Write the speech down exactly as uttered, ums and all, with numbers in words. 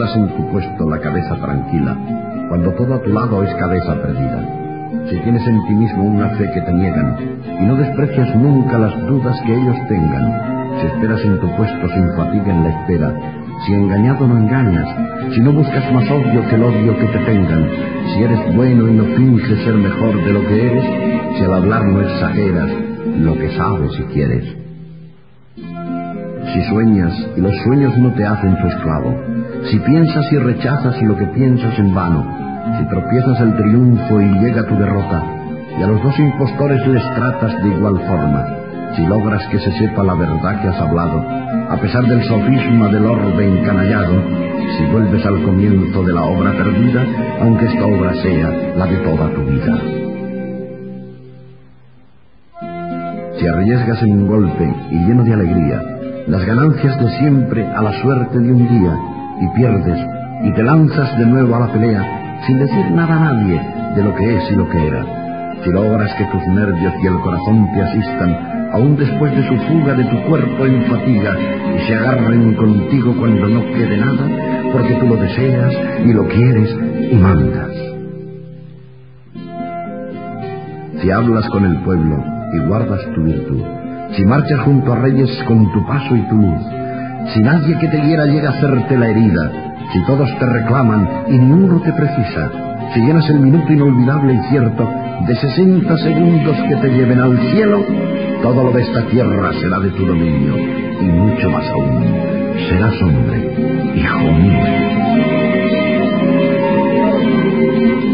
llevas en tu puesto la cabeza tranquila, cuando todo a tu lado es cabeza perdida. Si tienes en ti mismo una fe que te niegan, y no desprecias nunca las dudas que ellos tengan, si esperas en tu puesto sin fatiga en la espera, si engañado no engañas, si no buscas más odio que el odio que te tengan, si eres bueno y no finges ser mejor de lo que eres, si al hablar no exageras lo que sabes y quieres. Si sueñas y los sueños no te hacen tu esclavo, si piensas y rechazas lo que piensas en vano, si tropiezas el triunfo y llega tu derrota, y a los dos impostores les tratas de igual forma, si logras que se sepa la verdad que has hablado, a pesar del sofisma del orbe encanallado, si vuelves al comienzo de la obra perdida, aunque esta obra sea la de toda tu vida. Si arriesgas en un golpe y lleno de alegría las ganancias de siempre a la suerte de un día, y pierdes y te lanzas de nuevo a la pelea sin decir nada a nadie de lo que es y lo que era, si logras que tus nervios y el corazón te asistan aún después de su fuga de tu cuerpo en fatiga, y se agarren contigo cuando no quede nada, porque tú lo deseas y lo quieres y mandas. Si hablas con el pueblo y guardas tu virtud, si marchas junto a reyes con tu paso y tu luz, si nadie que te hiera llega a hacerte la herida, si todos te reclaman y ni uno te precisa, si llenas el minuto inolvidable y cierto de sesenta segundos que te lleven al cielo, todo lo de esta tierra será de tu dominio, y mucho más aún, serás hombre, hijo mío.